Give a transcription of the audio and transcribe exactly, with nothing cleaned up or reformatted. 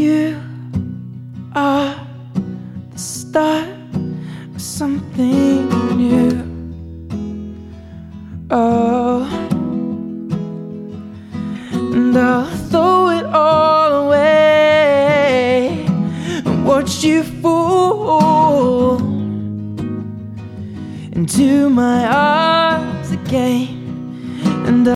You are the start of something new. Oh, and I'll throw it all away and watch you fall into my arms again. And